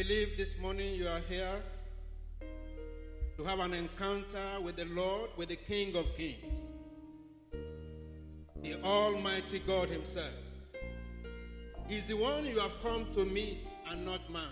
believe this morning you are here to have an encounter with the Lord, with the King of Kings, the Almighty God himself. He's the one you have come to meet and not man.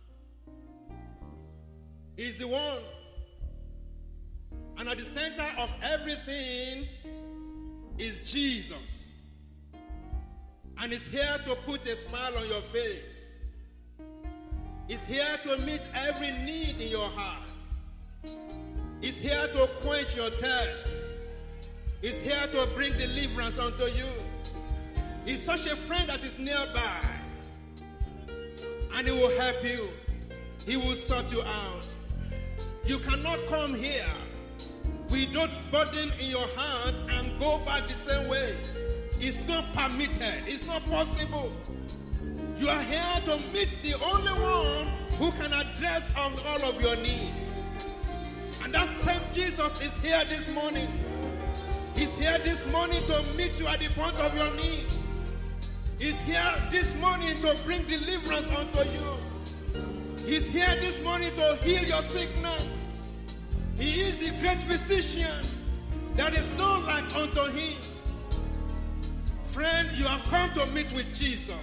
He's the one. And at the center of everything is Jesus. And he's here to put a smile on your face. He's here to meet every need in your heart. He's here to quench your thirst. He's here to bring deliverance unto you. He's such a friend that is nearby. And he will help you. He will sort you out. You cannot come here without burden in your heart and go back the same way. It's not permitted. It's not possible. You are here to meet the only one who can address all of your needs. And that same Jesus is here this morning. He's here this morning to meet you at the point of your need. He's here this morning to bring deliverance unto you. He's here this morning to heal your sickness. He is the great physician. There is no like unto him. Friend, you have come to meet with Jesus.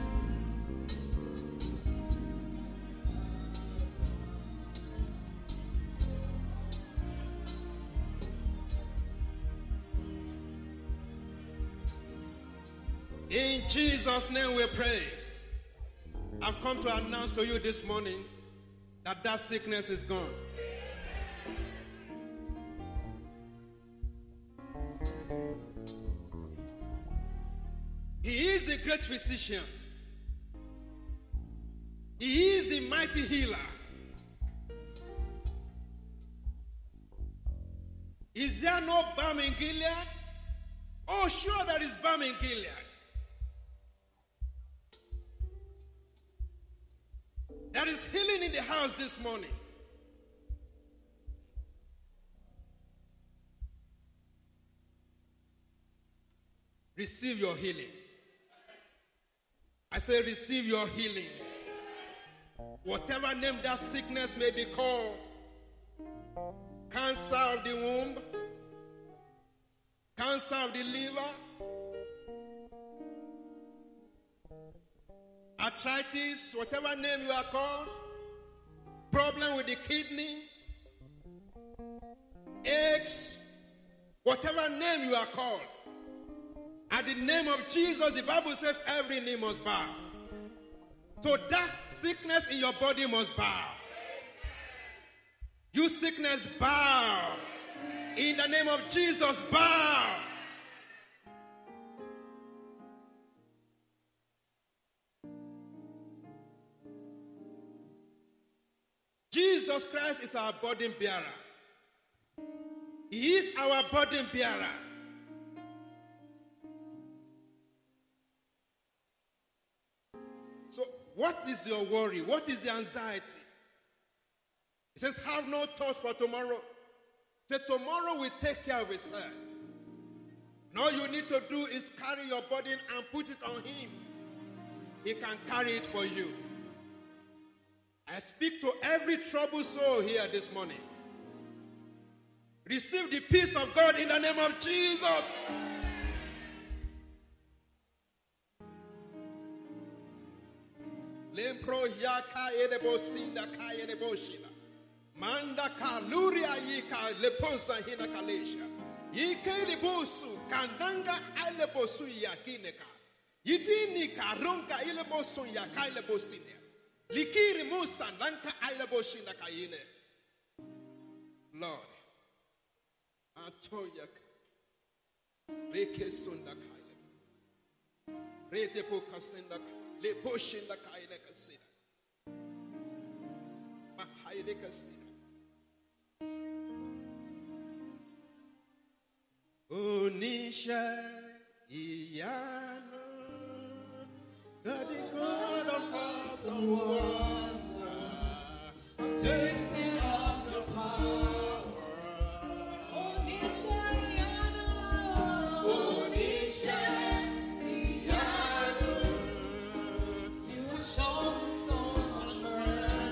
In Jesus' name we pray. I've come to announce to you this morning that sickness is gone. He is the great physician. He is the mighty healer. Is there no balm in Gilead? Oh, sure there is balm in Gilead. There is healing in the house this morning. Receive your healing. I say receive your healing. Whatever name that sickness may be called, cancer of the womb, cancer of the liver, arthritis, whatever name you are called, problem with the kidney, aches, whatever name you are called. At the name of Jesus, the Bible says every knee must bow. So that sickness in your body must bow. You sickness, bow. In the name of Jesus, bow. Jesus Christ is our burden bearer. He is our burden bearer. So what is your worry? What is the anxiety? He says, have no thoughts for tomorrow. He says, tomorrow will take care of itself. And all you need to do is carry your burden and put it on him. He can carry it for you. I speak to every troubled soul here this morning. Receive the peace of God in the name of Jesus. Lempro yaka edebo sinda ka edebo shila. Manda ka luria yika leponsa hina kalesha. Yike lebosu kandanga alebosu yakineka. Yitini ka ronka ilebosu yaka ilebosine. Likiri musa lanka ilebosina kayine. Lord, Antoya Reke sunda kaile. Rete poka senda le poshinda kaile kasina. Mahaile kasina. Onisha iyano, God the God of awesome wonder, tasting of the power. Onisha iyano, Onisha iyano, you have shown so much mercy.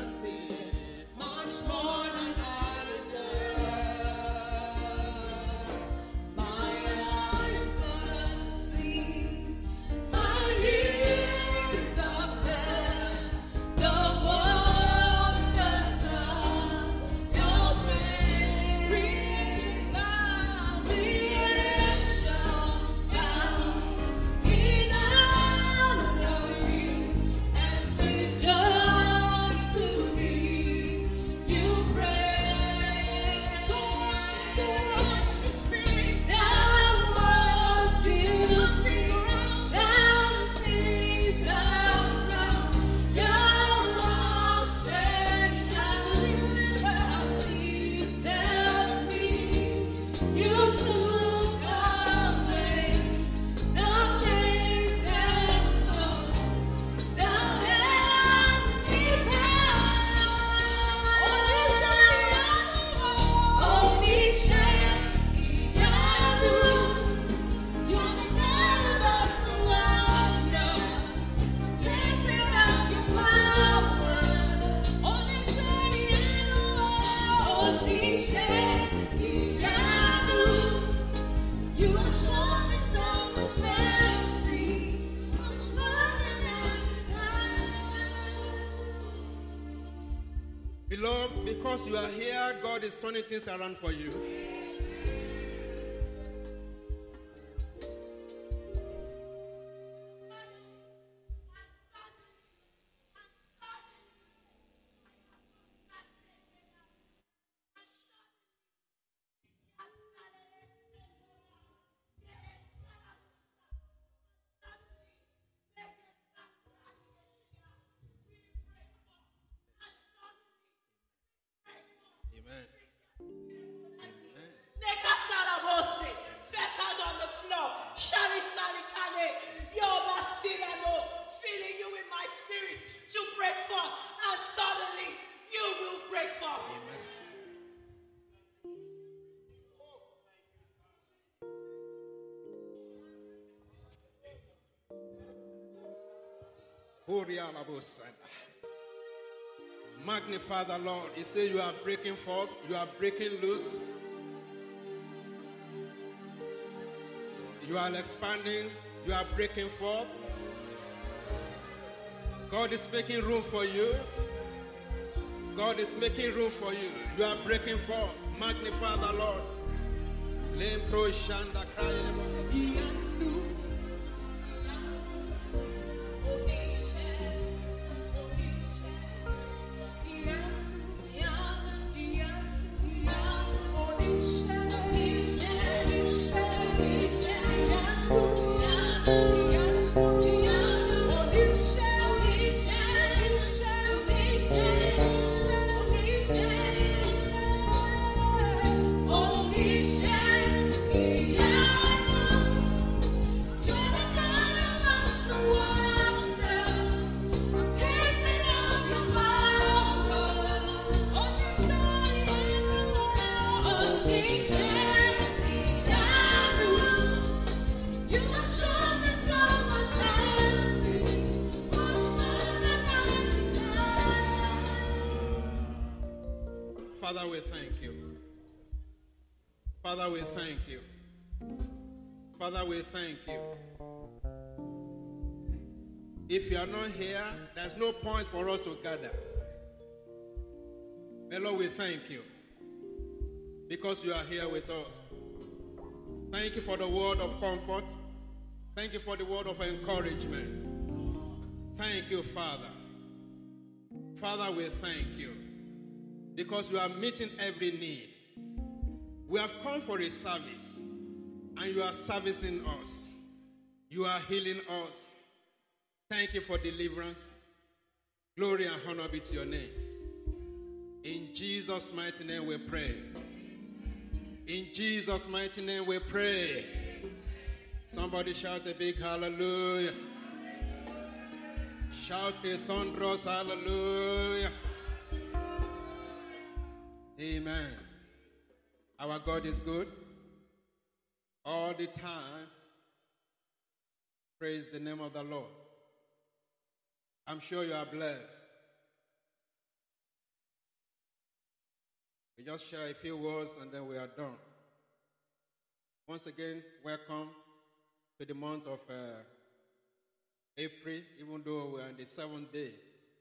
Because you are here, God is turning things around for you. Amen. Fetters on the floor. Shari Salikane. Feeling you in my spirit to break forth. And suddenly you will break forth. Amen. Magnify the Lord. He says you are breaking forth, you are breaking loose, you are expanding, you are breaking forth. God is making room for you. God is making room for you. You are breaking forth. Magnify the Lord. Lembro shanda crying. Father, we thank you. Father, we thank you. Father, we thank you. If you are not here, there's no point for us to gather. But Lord, we thank you because you are here with us. Thank you for the word of comfort. Thank you for the word of encouragement. Thank you, Father. Father, we thank you because you are meeting every need. We have come for a service, and you are servicing us. You are healing us. Thank you for deliverance. Glory and honor be to your name. In Jesus' mighty name we pray. In Jesus' mighty name we pray. Somebody shout a big hallelujah. Shout a thunderous hallelujah. Amen. Our God is good all the time. Praise the name of the Lord. I'm sure you are blessed. We just share a few words and then we are done. Once again, welcome to the month of April, even though we are on the 7th day.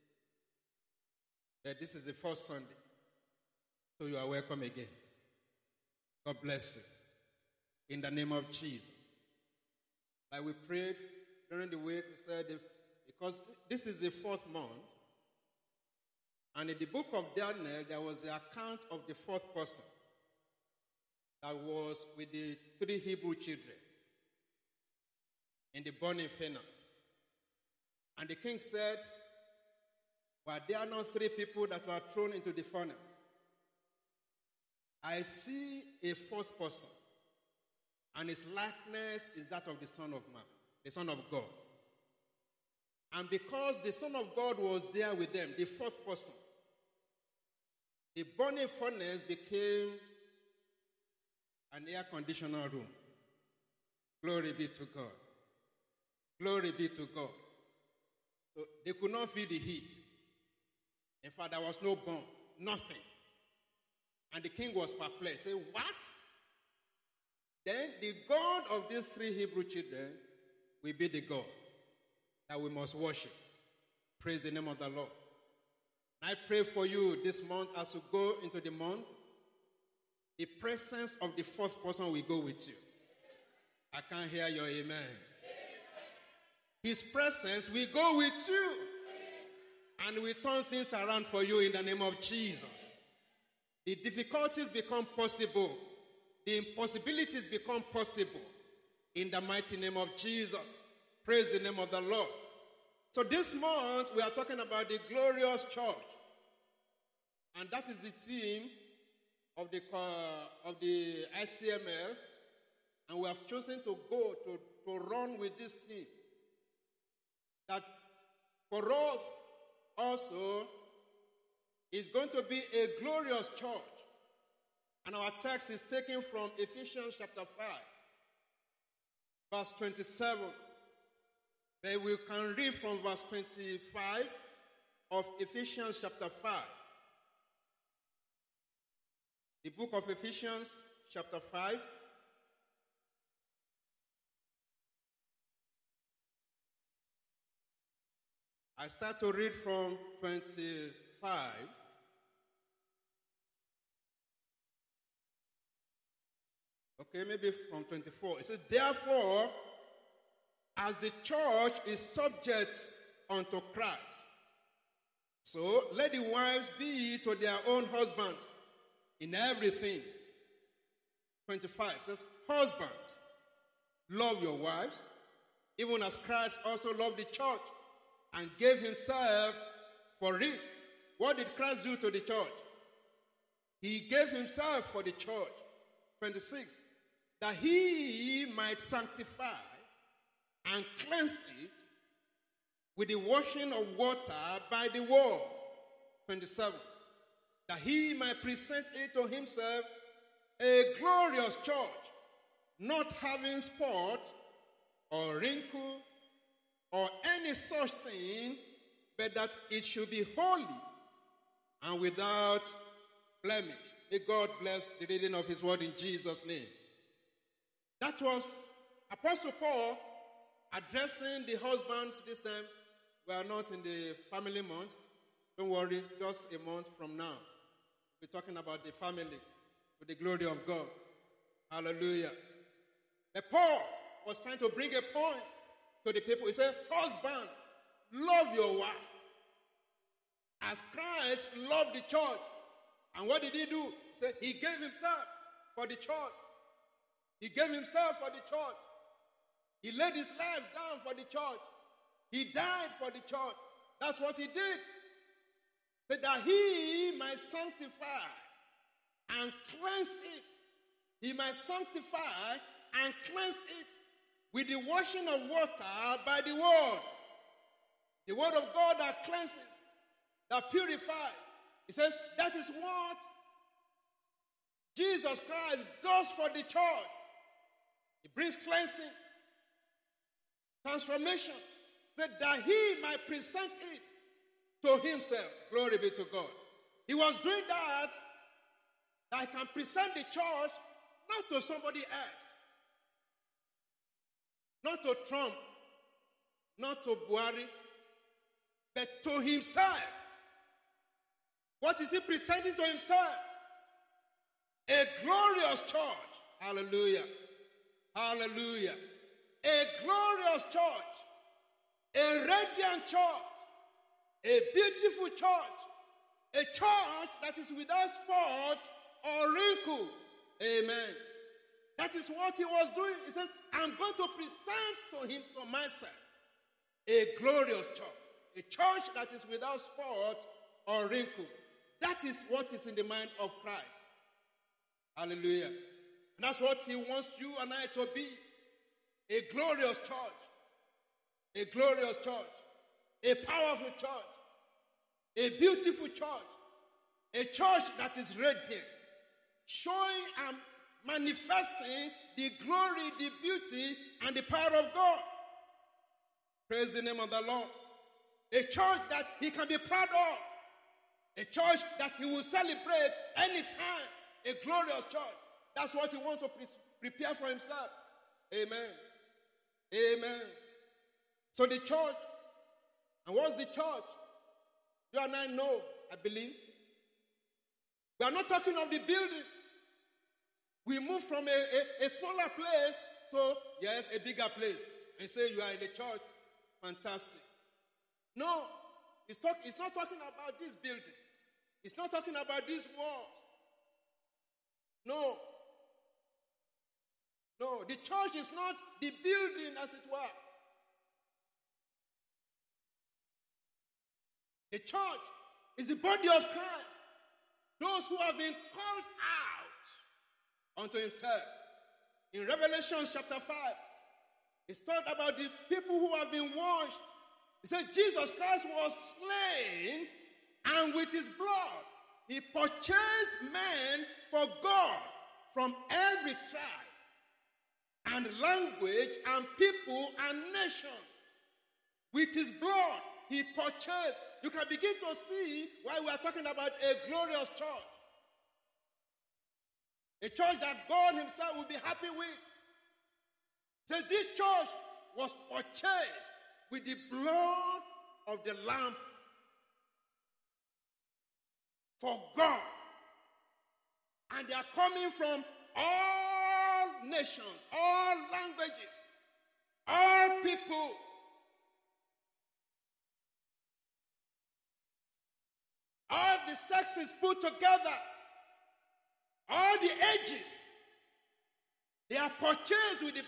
But this is the first Sunday. So you are welcome again. God bless you. In the name of Jesus. Like we prayed during the week, we said, because this is the 4th month, and in the book of Daniel, there was the account of the 4th person that was with the 3 Hebrew children in the burning furnace. And the king said, "Were there not 3 people that were thrown into the furnace? I see a 4th person, and his likeness is that of the Son of Man, the Son of God." And because the Son of God was there with them, the 4th person, the burning furnace became an air conditioner room. Glory be to God. Glory be to God. So they could not feel the heat. In fact, there was no bomb, nothing. And the king was perplexed. Say, what? Then the God of these 3 Hebrew children will be the God that we must worship. Praise the name of the Lord. I pray for you this month as you go into the month, the presence of the fourth person will go with you. I can't hear your amen. His presence will go with you and will turn things around for you in the name of Jesus. The difficulties become possible. The impossibilities become possible in the mighty name of Jesus. Praise the name of the Lord. So this month we are talking about the glorious church. And that is the theme of the ICML. And we have chosen to go to run with this theme. That for us also is going to be a glorious church. And our text is taken from Ephesians chapter 5, verse 27. But we can read from verse 25 of Ephesians chapter 5. The book of Ephesians chapter 5. I start to read from 25. Okay, maybe from 24. It says, therefore, as the church is subject unto Christ, so let the wives be to their own husbands in everything. 25 says, husbands, love your wives, even as Christ also loved the church and gave himself for it. What did Christ do to the church? He gave himself for the church. 26, that he might sanctify and cleanse it with the washing of water by the word. 27, that he might present it to himself a glorious church, not having spot or wrinkle or any such thing, but that it should be holy and without blemish. May God bless the reading of his word in Jesus' name. That was Apostle Paul addressing the husbands this time. We are not in the family month. Don't worry, just a month from now. We're talking about the family to the glory of God. Hallelujah. But Paul was trying to bring a point to the people. He said, husbands, love your wife as Christ loved the church. And what did he do? He said he gave himself for the church. He gave himself for the church. He laid his life down for the church. He died for the church. That's what he did. So that he might sanctify and cleanse it. He might sanctify and cleanse it with the washing of water by the word. The word of God that cleanses, that purifies. He says that is what Jesus Christ does for the church. He brings cleansing, transformation, so that he might present it to himself. Glory be to God. He was doing that I can present the church not to somebody else, not to Trump, not to Buhari, but to himself. What is he presenting to himself? A glorious church. Hallelujah. Hallelujah. A glorious church. A radiant church. A beautiful church. A church that is without spot or wrinkle. Amen. That is what he was doing. He says, I'm going to present to him, to myself, a glorious church. A church that is without spot or wrinkle. That is what is in the mind of Christ. Hallelujah. And that's what he wants you and I to be. A glorious church. A glorious church. A powerful church. A beautiful church. A church that is radiant. Showing and manifesting the glory, the beauty, and the power of God. Praise the name of the Lord. A church that he can be proud of. A church that he will celebrate anytime. A glorious church. That's what he wants to prepare for himself. Amen. Amen. So the church, and what's the church? You and I know I believe. We are not talking of the building. We move from a smaller place to, yes, a bigger place. And say you are in the church. Fantastic. No, it's not talking about this building. It's not talking about these walls. No. No, the church is not the building, as it were. The church is the body of Christ. Those who have been called out unto himself. In Revelation chapter 5, it's talked about the people who have been washed. It said Jesus Christ was slain, and with his blood, he purchased men for God from every tribe and language and people and nation. With his blood, he purchased. You can begin to see why we are talking about a glorious church. A church that God himself will be happy with. Says this church was purchased with the blood of the Lamb for God. And they are coming from all nations, all languages, all people. All the sexes put together, all the ages, they are purchased with the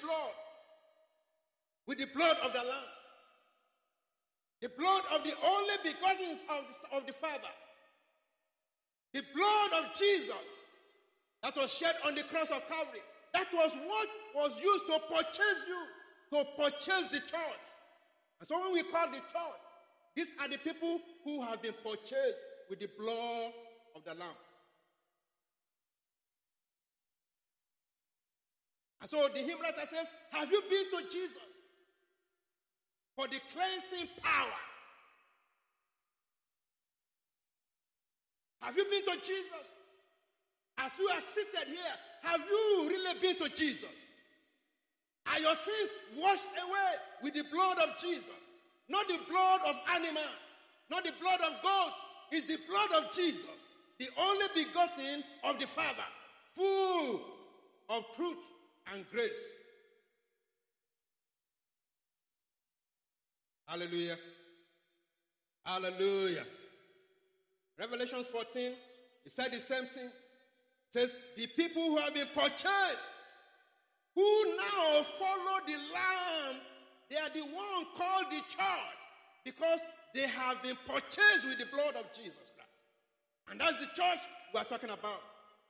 blood of the Lamb. The blood of the only begotten of the Father. The blood of Jesus that was shed on the cross of Calvary. That was what was used to purchase you, to purchase the church. And so when we call the church, these are the people who have been purchased with the blood of the Lamb. And so the hymn writer says, have you been to Jesus for the cleansing power? Have you been to Jesus? As you are seated here, have you really been to Jesus? Are your sins washed away with the blood of Jesus? Not the blood of animals, not the blood of goats. It's the blood of Jesus, the only begotten of the Father, full of truth and grace. Hallelujah. Hallelujah. Revelation 14, it said the same thing. It says, the people who have been purchased, who now follow the Lamb, they are the one called the church, because they have been purchased with the blood of Jesus Christ. And that's the church we are talking about.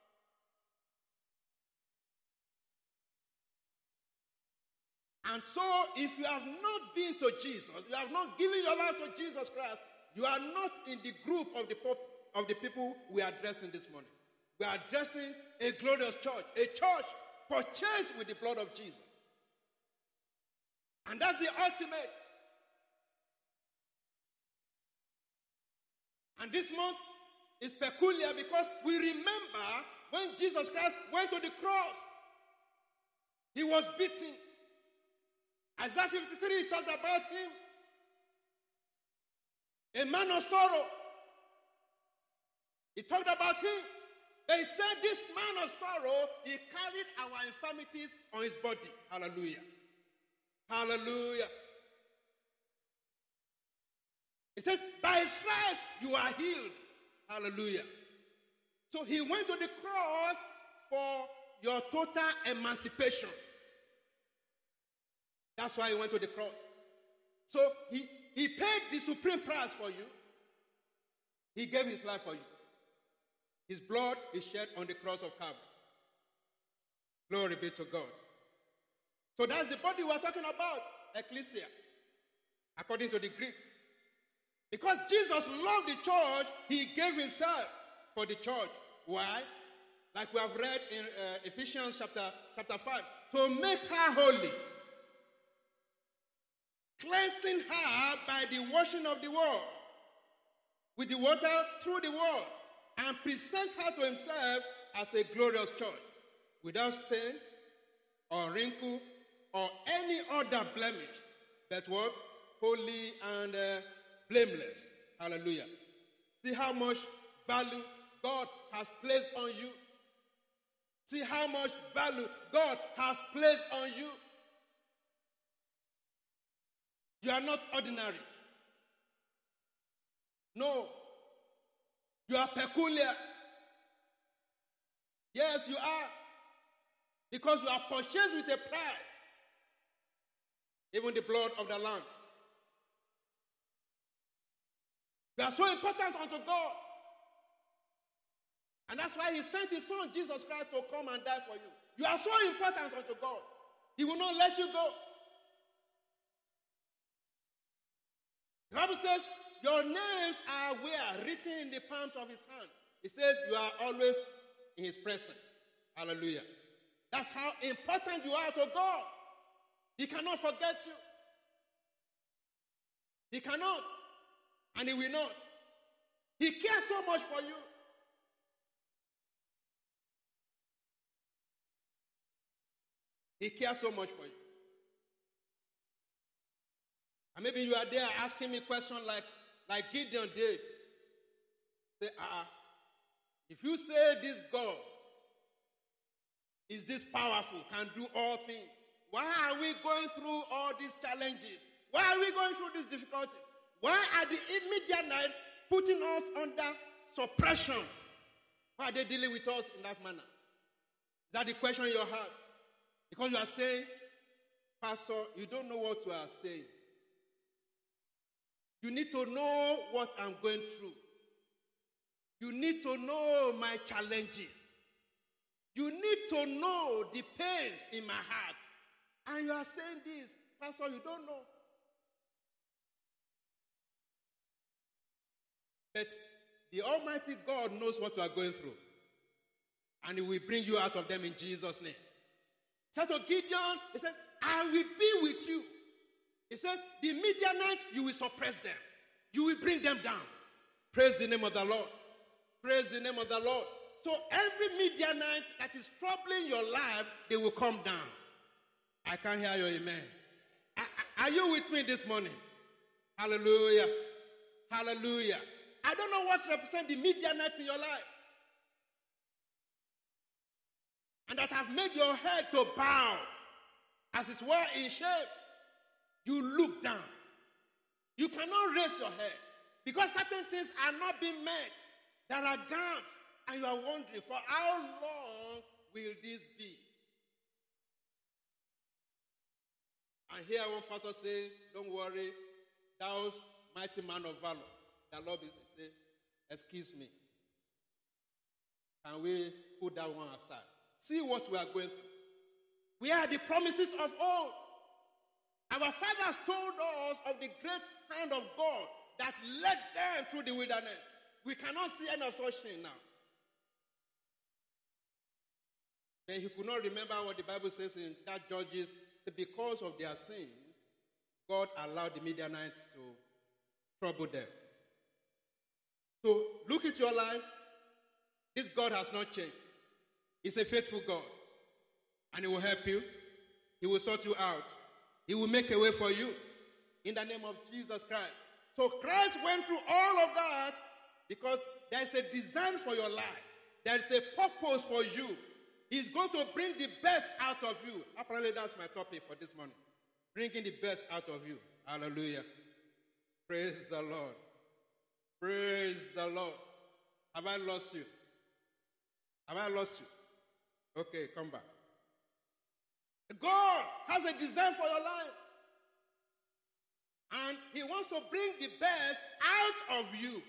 And so, if you have not been to Jesus, you have not given your life to Jesus Christ, you are not in the group of the people we are addressing this morning. We are addressing a glorious church, a church purchased with the blood of Jesus. And that's the ultimate. And this month is peculiar because we remember when Jesus Christ went to the cross. He was beaten. Isaiah 53 talked about him. A man of sorrow. He talked about him. But he said this man of sorrow, he carried our infirmities on his body. Hallelujah. Hallelujah. It says, by his stripes you are healed. Hallelujah. So he went to the cross for your total emancipation. That's why he went to the cross. So he paid the supreme price for you. He gave his life for you. His blood is shed on the cross of Calvary. Glory be to God. So that's the body we're talking about, ecclesia, according to the Greeks. Because Jesus loved the church, he gave himself for the church. Why? Like we have read in Ephesians chapter 5. To make her holy. Cleansing her by the washing of the word. With the water through the word. And present her to himself as a glorious church. Without stain or wrinkle or any other blemish. But what? Holy and blameless. Hallelujah. See how much value God has placed on you. See how much value God has placed on you. You are not ordinary. No. You are peculiar. Yes, you are. Because you are purchased with a price. Even the blood of the Lamb. You are so important unto God. And that's why he sent his son, Jesus Christ, to come and die for you. You are so important unto God. He will not let you go. The Bible says, your names are where? Written in the palms of his hand. It says you are always in his presence. Hallelujah. That's how important you are to God. He cannot forget you. He cannot. And he will not. He cares so much for you. He cares so much for you. And maybe you are there asking me questions like Gideon did. Say, if you say this God is this powerful, can do all things, why are we going through all these challenges? Why are we going through these difficulties? Why are the Midianites putting us under suppression? Why are they dealing with us in that manner? Is that the question in your heart? Because you are saying, Pastor, you don't know what you are saying. You need to know what I'm going through. You need to know my challenges. You need to know the pains in my heart. And you are saying this, Pastor, you don't know. But the Almighty God knows what you are going through. And he will bring you out of them in Jesus' name. He said to Gideon, he said, I will be with you. He says, the Midianites, you will suppress them. You will bring them down. Praise the name of the Lord. Praise the name of the Lord. So every Midianite that is troubling your life, they will come down. I can't hear your amen. Are you with me this morning? Hallelujah. Hallelujah. I don't know what represents the Midianites in your life. And that have made your head to bow, as it were in shame. You look down. You cannot raise your head. Because certain things are not being met. There are gaps. And you are wondering, for how long will this be? And here one pastor saying, don't worry, thou mighty man of valor. The Lord is saying, excuse me. Can we put that one aside? See what we are going through. We are the promises of old. Our fathers told us of the great hand of God that led them through the wilderness. We cannot see any of such thing now. Then he could not remember what the Bible says in that Judges, that because of their sins, God allowed the Midianites to trouble them. So look at your life. This God has not changed. He's a faithful God. And he will help you. He will sort you out. He will make a way for you. In the name of Jesus Christ. So Christ went through all of that because there is a design for your life. There is a purpose for you. He's going to bring the best out of you. Apparently that's my topic for this morning. Bringing the best out of you. Hallelujah. Praise the Lord. Praise the Lord. Have I lost you? Have I lost you? Okay, come back. God has a design for your life. And he wants to bring the best out of you.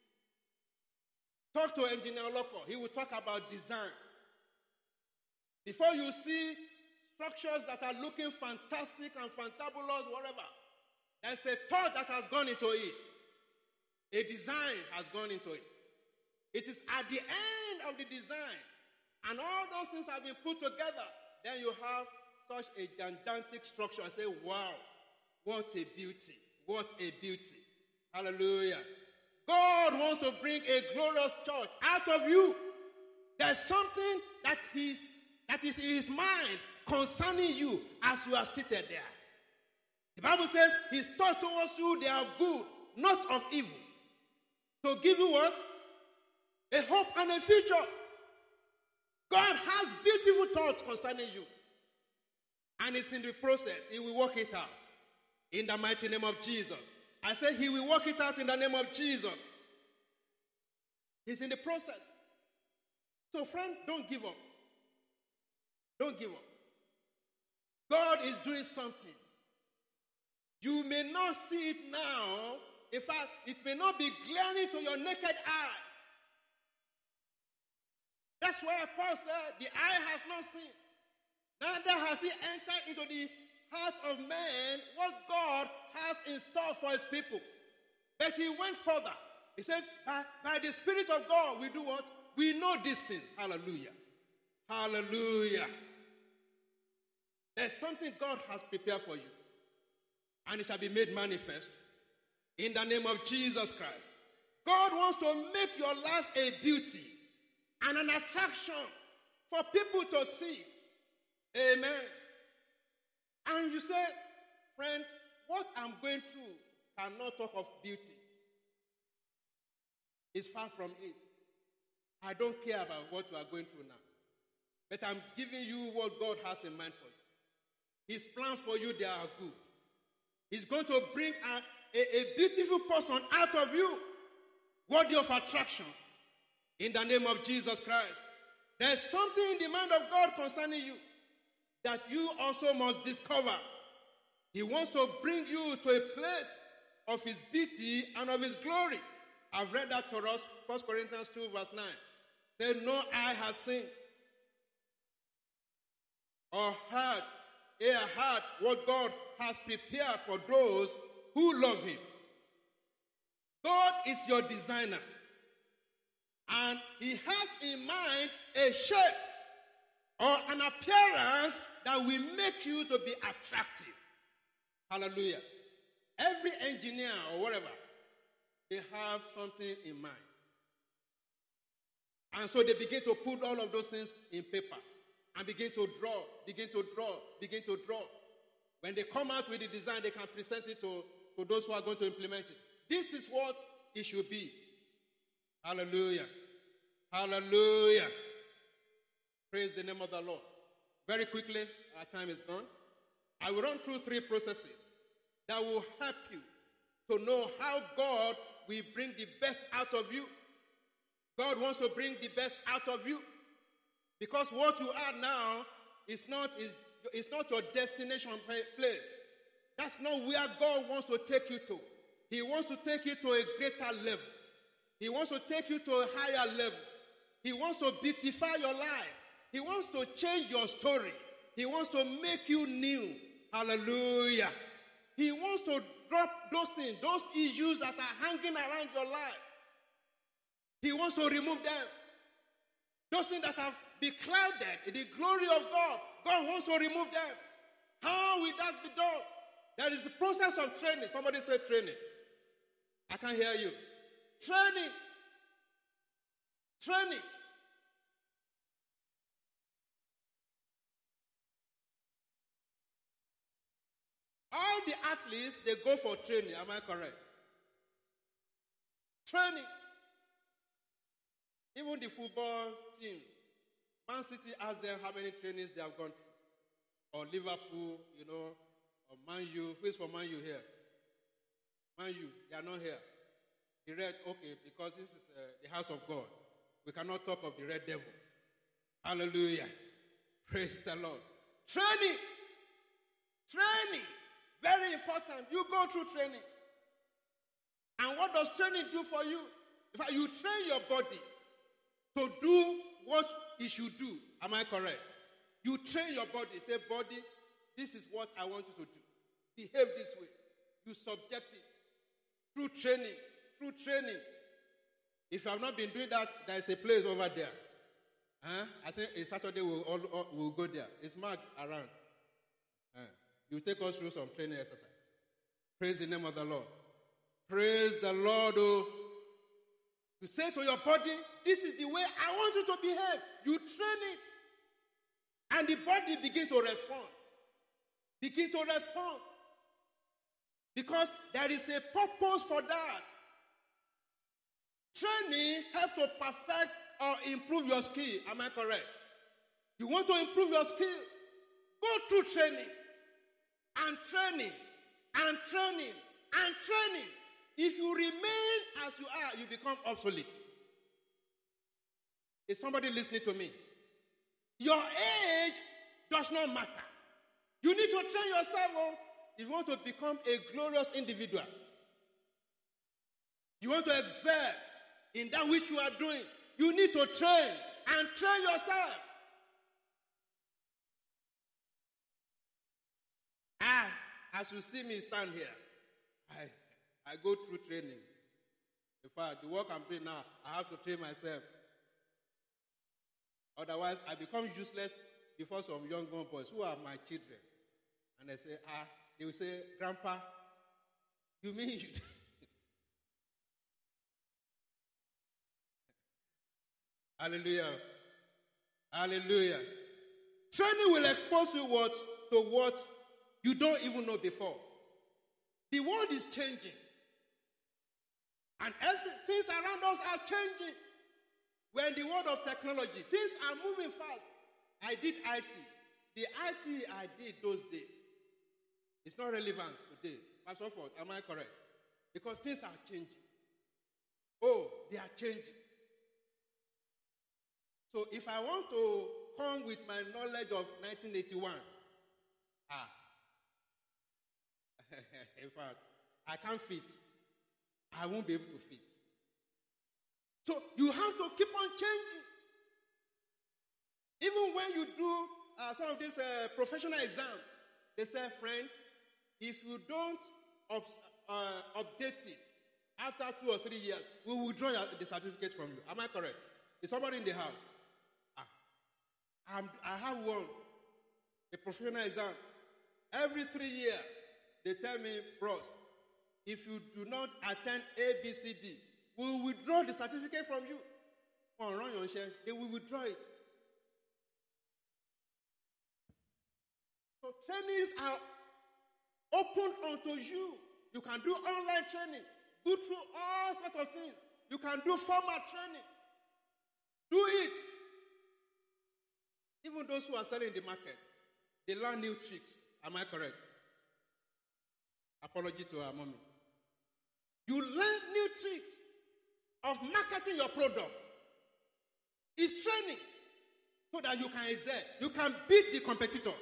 Talk to Engineer Loco. He will talk about design. Before you see structures that are looking fantastic and fantabulous, whatever, there's a thought that has gone into it. A design has gone into it. It is at the end of the design, and all those things have been put together. Then you have such a gigantic structure and say, wow, what a beauty. What a beauty. Hallelujah. God wants to bring a glorious church out of you. There's something that is in his mind concerning you as you are seated there. The Bible says his thought towards you, they are good, not of evil. to give you what? A hope and a future. God has beautiful thoughts concerning you. And it's in the process. He will work it out. In the mighty name of Jesus. I say he will work it out in the name of Jesus. He's in the process. So friend, don't give up. Don't give up. God is doing something. You may not see it now. In fact, it may not be glaring to your naked eye. That's why Paul said, the eye has not seen. Neither has he entered into the heart of man what God has in store for his people. But he went further. He said, by the Spirit of God, we do what? We know these things. Hallelujah. Hallelujah. There's something God has prepared for you. And it shall be made manifest in the name of Jesus Christ. God wants to make your life a beauty and an attraction for people to see. Amen. And you say, friend, what I'm going through cannot talk of beauty. It's far from it. I don't care about what you are going through now. But I'm giving you what God has in mind for you. His plan for you, they are good. He's going to bring a beautiful person out of you, worthy of attraction, in the name of Jesus Christ. There's something in the mind of God concerning you that you also must discover. He wants to bring you to a place of his beauty and of his glory. I've read that to us, 1 Corinthians 2 verse 9. Say, no eye has seen or heard, ear heard what God has prepared for those who love him. God is your designer. And he has in mind a shape or an appearance that will make you to be attractive. Hallelujah. Every engineer or whatever, they have something in mind. And so they begin to put all of those things in paper and begin to draw. When they come out with the design, they can present it to those who are going to implement it. This is what it should be. Hallelujah. Hallelujah. Praise the name of the Lord. Very quickly, our time is gone. I will run through 3 processes that will help you to know how God will bring the best out of you. God wants to bring the best out of you because what you are now is not your destination place. That's not where God wants to take you to. He wants to take you to a greater level. He wants to take you to a higher level. He wants to beautify your life. He wants to change your story. He wants to make you new. Hallelujah. He wants to drop those things, those issues that are hanging around your life. He wants to remove them. Those things that have beclouded the glory of God, God wants to remove them. How will that be done? There is the process of training. Somebody say training. I can't hear you. Training. Training. All the athletes, they go for training. Am I correct? Training. Even the football team. Man City asks them how many trainings they have gone through. Or Liverpool, or Man U. Who is for Man U here? Man U, they are not here. The red, okay, because this is the house of God. We cannot talk of the red devil. Hallelujah. Praise the Lord. Training. Training. Very important. You go through training. And what does training do for you? In fact, you train your body to do what it should do. Am I correct? You train your body. Say, body, this is what I want you to do. Behave this way. You subject it. Through training. Through training. If you have not been doing that, there is a place over there. I think a Saturday we'll go there. It's marked around. You take us through some training exercise. Praise the name of the Lord. Praise the Lord. Oh. You say to your body, this is the way I want you to behave. You train it. And the body begins to respond. Begin to respond. Because there is a purpose for that. Training helps to perfect or improve your skill. Am I correct? You want to improve your skill? Go through training and training and training and training. If you remain as you are, you become obsolete. Is somebody listening to me? Your age does not matter. You need to train yourself if you want to become a glorious individual. You want to excel in that which you are doing. You need to train and train yourself. As you see me stand here, I go through training. In fact, the work I'm doing now, I have to train myself. Otherwise, I become useless before some young boys who are my children. And they say, they will say, Grandpa, you mean you... Hallelujah. Hallelujah. Training will expose you to what you don't even know before. The world is changing. And things around us are changing. We're in the world of technology. Things are moving fast. I did IT. The IT I did those days, it's not relevant today. Pastor Ford, am I correct? Because things are changing. Oh, they are changing. So if I want to come with my knowledge of 1981, in fact, I can't fit. I won't be able to fit. So you have to keep on changing. Even when you do some of these professional exams, they say, friend, if you don't update it after 2 or 3 years, we will withdraw the certificate from you. Am I correct? Is somebody in the house? I have one, a professional exam. Every 3 years, they tell me, bros, if you do not attend A, B, C, D, we will withdraw the certificate from you. They will withdraw it. So trainings are opened unto you. You can do online training. Go through all sorts of things. You can do formal training. Do it. Even those who are selling in the market, they learn new tricks. Am I correct? Apology to our mommy. You learn new tricks of marketing your product. It's training so that you can excel. You can beat the competitors.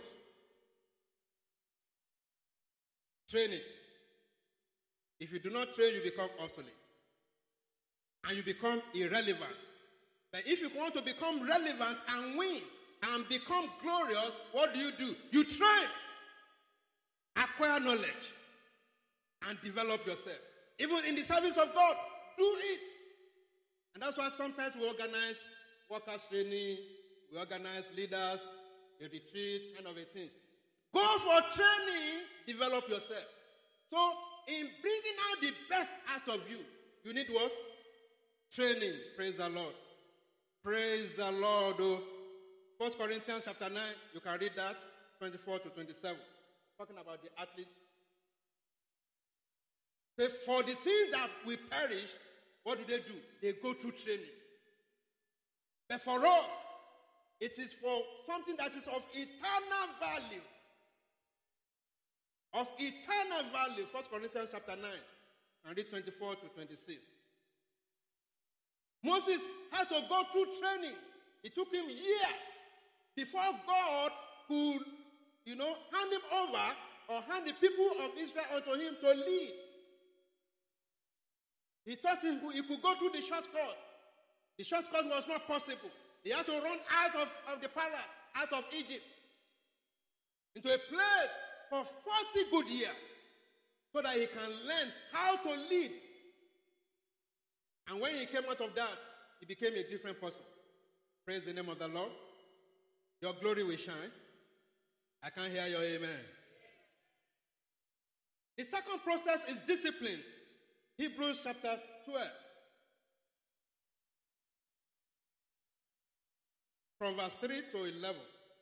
Training. If you do not train, you become obsolete. And you become irrelevant. But if you want to become relevant and win and become glorious, what do? You train, acquire knowledge, and develop yourself. Even in the service of God, do it. And that's why sometimes we organize workers' training, we organize leaders, a retreat, kind of a thing. Go for training, develop yourself. So, in bringing out the best out of you, you need what? Training. Praise the Lord. Praise the Lord. 1 Corinthians chapter 9, you can read that, 24 to 27. Talking about the athletes. Say, for the things that will perish, what do? They go through training. But for us, it is for something that is of eternal value. Of eternal value. 1 Corinthians chapter 9, and read 24 to 26. Moses had to go through training. It took him years before God could, hand him over or hand the people of Israel unto him to lead. He thought he could go through the shortcut. The shortcut was not possible. He had to run out of the palace, out of Egypt, into a place for 40 good years so that he can learn how to lead. And when he came out of that, he became a different person. Praise the name of the Lord. Your glory will shine. I can't hear your amen. The second process is discipline. Hebrews chapter 12. From verse 3 to 11.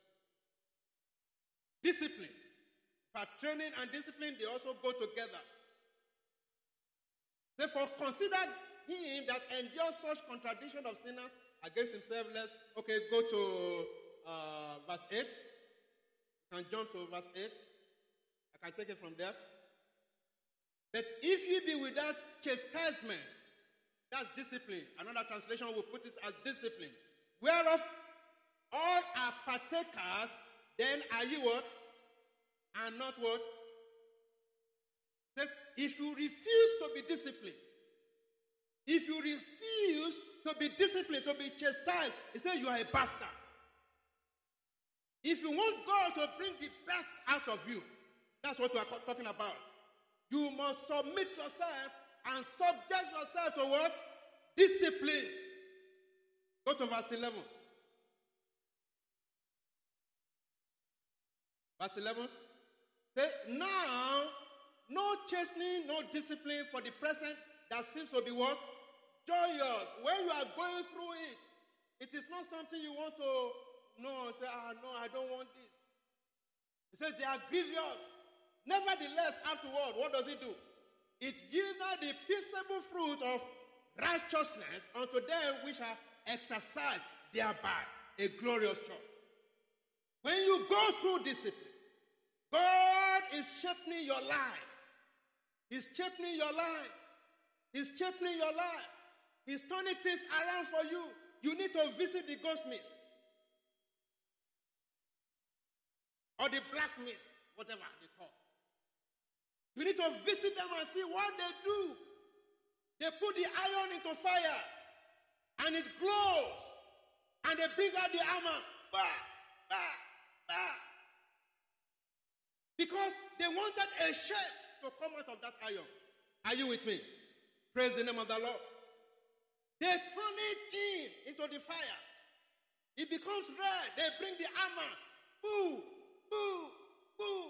Discipline. But training and discipline, they also go together. Therefore, consider him that endures such contradiction of sinners against himself. Let's, go to verse 8. You can jump to verse 8. I can take it from there. But if ye be without chastisement, that's discipline. Another translation will put it as discipline. Whereof all are partakers, then are ye what? And not what? It says, if you refuse to be disciplined, if you refuse to be disciplined, to be chastised, it says you are a bastard. If you want God to bring the best out of you, that's what we are talking about. You must submit yourself and subject yourself to what? Discipline. Go to verse 11. Verse 11. Say, now, no chastening, no discipline for the present that seems to be what? Joyous. When you are going through it, it is not something you want to say, no, I don't want this. He says they are grievous. Nevertheless, afterward, what does it do? It yielded the peaceable fruit of righteousness unto them which are exercised thereby, a glorious joy. When you go through discipline, God is shaping your life. He's shaping your life. He's shaping your life. He's turning things around for you. You need to visit the ghost mist. Or the black mist, whatever they call. You need to visit them and see what they do. They put the iron into fire and it glows. And they bring out the armor. Bah, bah, bah. Because they wanted a shape to come out of that iron. Are you with me? Praise the name of the Lord. They turn it into the fire. It becomes red. They bring the armor. Boo, boo, boo.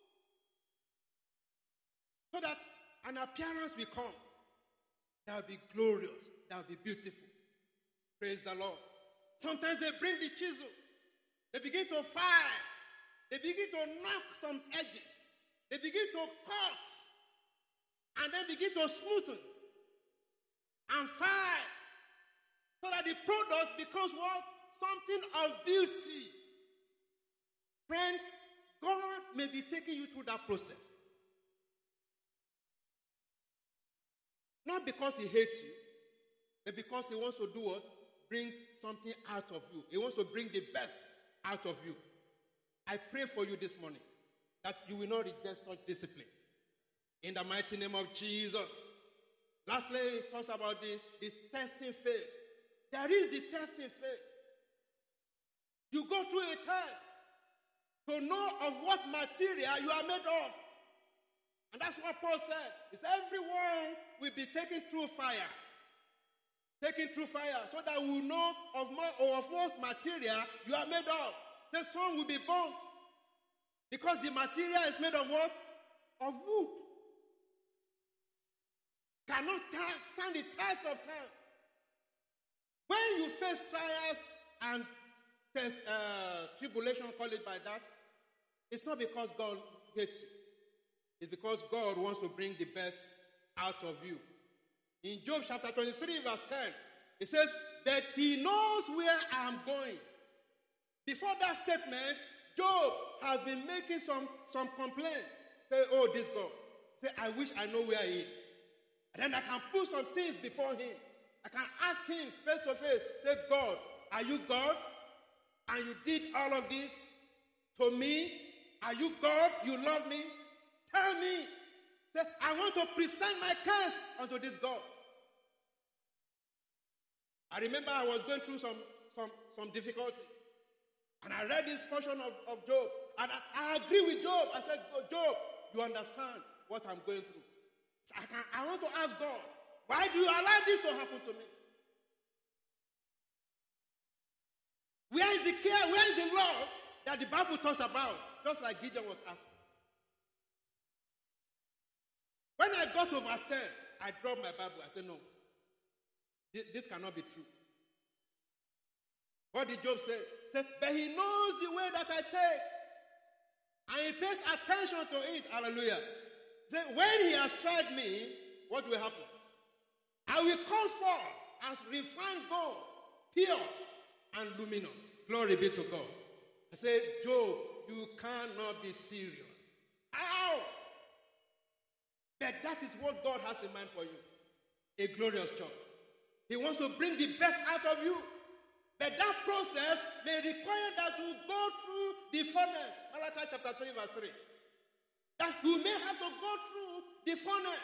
So that an appearance will come that will be glorious, that will be beautiful. Praise the Lord. Sometimes they bring the chisel. They begin to fire. They begin to knock some edges. They begin to cut. And then begin to smoothen. And fire. So that the product becomes what? Something of beauty. Friends, God may be taking you through that process. Not because he hates you, but because he wants to do what? Brings something out of you. He wants to bring the best out of you. I pray for you this morning that you will not reject such discipline. In the mighty name of Jesus. Lastly, it talks about this testing phase. There is the testing phase. You go through a test to know of what material you are made of. And that's what Paul said. He said, everyone will be taken through fire. Taken through fire so that we will know of what material you are made of. The some will be burnt. Because the material is made of what? Of wood. Cannot stand the test of time. When you face trials and tribulation, call it by that, it's not because God hates you. It's because God wants to bring the best out of you. In Job chapter 23 verse 10, it says that he knows where I am going. Before that statement, Job has been making some complaint. Say, oh, this God. Say, I wish I know where he is. And then I can put some things before him. I can ask him face to face. Say, God, are you God? And you did all of this to me? Are you God? You love me? Tell me. Say, I want to present my case unto this God. I remember I was going through some difficulties. And I read this portion of Job. And I agree with Job. I said, Job, you understand what I'm going through. So I want to ask God, why do you allow this to happen to me? Where is the care? Where is the love that the Bible talks about? Just like Gideon was asking. When I got to verse 10, I dropped my Bible. I said, no, this cannot be true. What did Job say? He said, but he knows the way that I take. And he pays attention to it. Hallelujah. He said, when he has tried me, what will happen? I will come forth as refined gold, pure and luminous. Glory be to God. I say, Job, you cannot be serious. How? But that is what God has in mind for you. A glorious job. He wants to bring the best out of you. But that process may require that you go through the furnace. Malachi chapter 3 verse 3. That you may have to go through the furnace.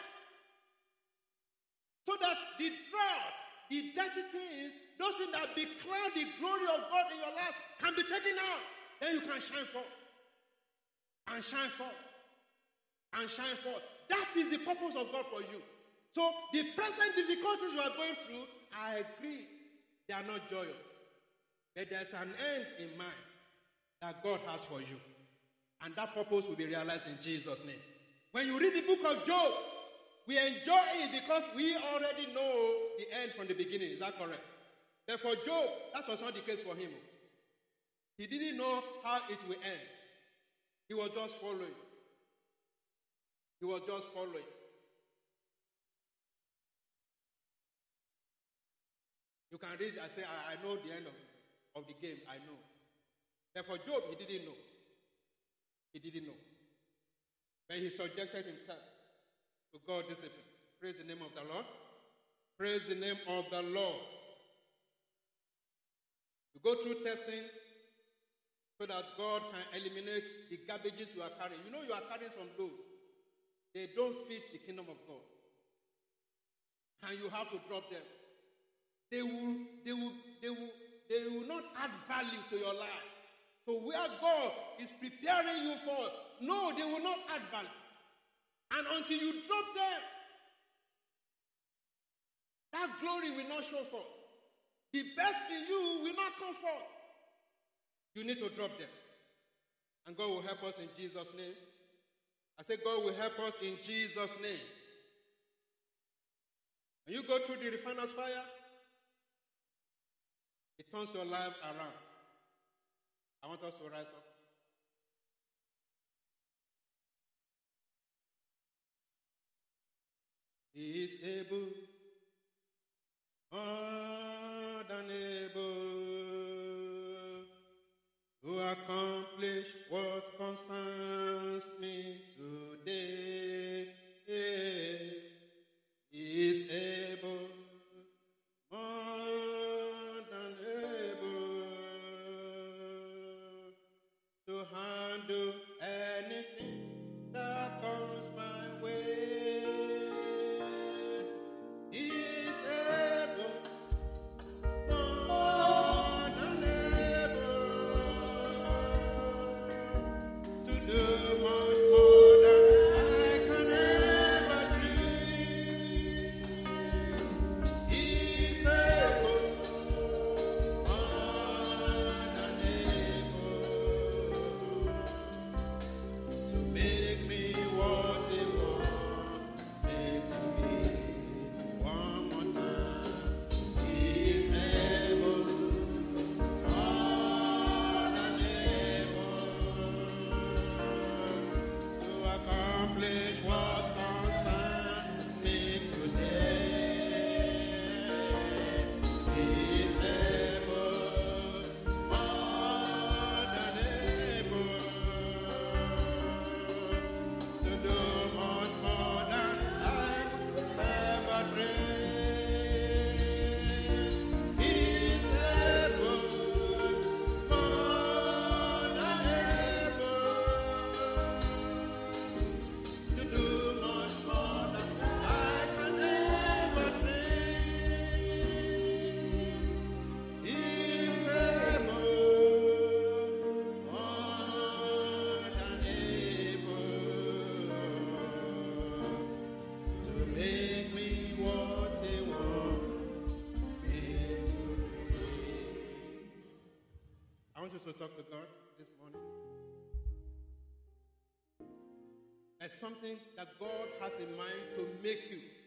So that the drought, the dirty things, those things that becloud the glory of God in your life can be taken out. Then you can shine forth. And shine forth. And shine forth. That is the purpose of God for you. So the present difficulties you are going through, I agree, they are not joyous. But there's an end in mind that God has for you. And that purpose will be realized in Jesus' name. When you read the book of Job, we enjoy it because we already know the end from the beginning. Is that correct? But for Job, that was not the case for him. He didn't know how it will end. He was just following. He was just following. You can read and say, I know the end of the game. I know. But for Job, he didn't know. He didn't know. But he subjected himself to God's discipline. Praise the name of the Lord. Praise the name of the Lord. You go through testing so that God can eliminate the garbages you are carrying. You know you are carrying some loads. They don't fit the kingdom of God. And you have to drop them. They will not add value to your life. So where God is preparing you for, no, they will not add value. And until you drop them, that glory will not show forth. The best in you will not come forth. You need to drop them. And God will help us in Jesus' name. I say God will help us in Jesus' name. When you go through the refiner's fire, it turns your life around. I want us to rise up. He is able, more than able, to accomplish what concerns me today. He is able, more than able, to handle anything that comes my way. He is able, more than able, to do much more than I can ever dream. He is able, more than able, to make me what He wants me to be. One more time. He is able, more than able, to accomplish what concerns me today. He is able, more than able, to do much more than I ever dreamed. He is able, more than able, to do much more than I can ever dream. He is able, more than able, to make me what He wants me to be. I want you to talk to God this morning. There's something that God has in mind to make you.